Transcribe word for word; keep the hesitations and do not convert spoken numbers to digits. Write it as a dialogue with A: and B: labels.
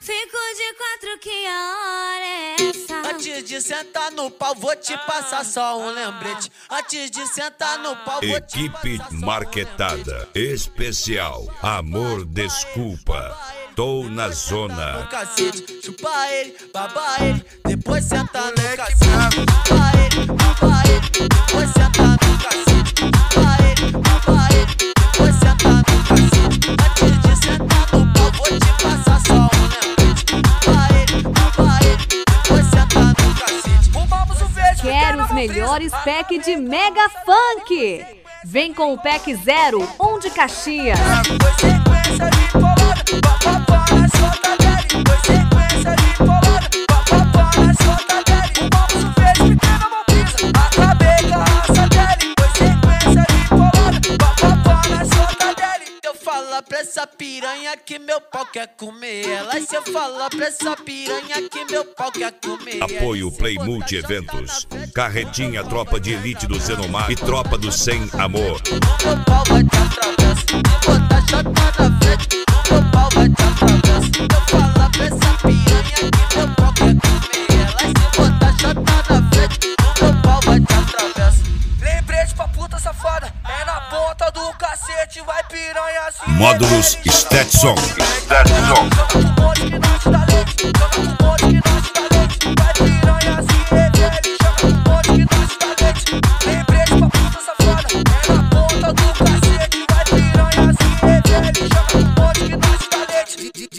A: Fico de quatro que a hora é essa.
B: Antes de sentar no pau, vou te passar só um lembrete. Antes de sentar no pau, vou te
C: Equipe
B: passar só
C: marketada especial Amor Desculpa. Tô na zona.
B: no cacete. Chupa ele, baba ele, depois senta no cacete. Chupa ele, baba ele, depois senta no cacete. Chupa ele, baba ele, depois senta no cacete. Antes de sentar no pau, vou te passar só um lembrete. Chupa ele, baba ele, depois senta no cacete. Fumamos o verde.
D: Quer os melhores pack de Mega Funk? Vem com o pack zero um de Caxias.
B: Sequência de polada, papapá na solta dele. Sequência de polada, papapá na solta dele. Fumamos o verde, pequena mão pisa, acabei com a raça dele. Sequência de polada, papapá na solta dele. Eu falo pra essa piranha que meu pau quer comer ela. E se eu falar pra essa piranha que meu pau quer comer ela.
C: Apoio Play Multi Eventos. Carretinha, tropa de elite do Zenomar e tropa do Sem Amor.
B: Meu pau vai te atravessar, botar chata na frente. Meu pau vai te atravessar. Eu falo pra essa piranha que meu pau quer comer ela. E se botar chata na frente, meu pau vai te atravessar. Lembrete pra puta safada, é na ponta do cacete, vai piranha assim.
C: Módulos Stetson. Stetson.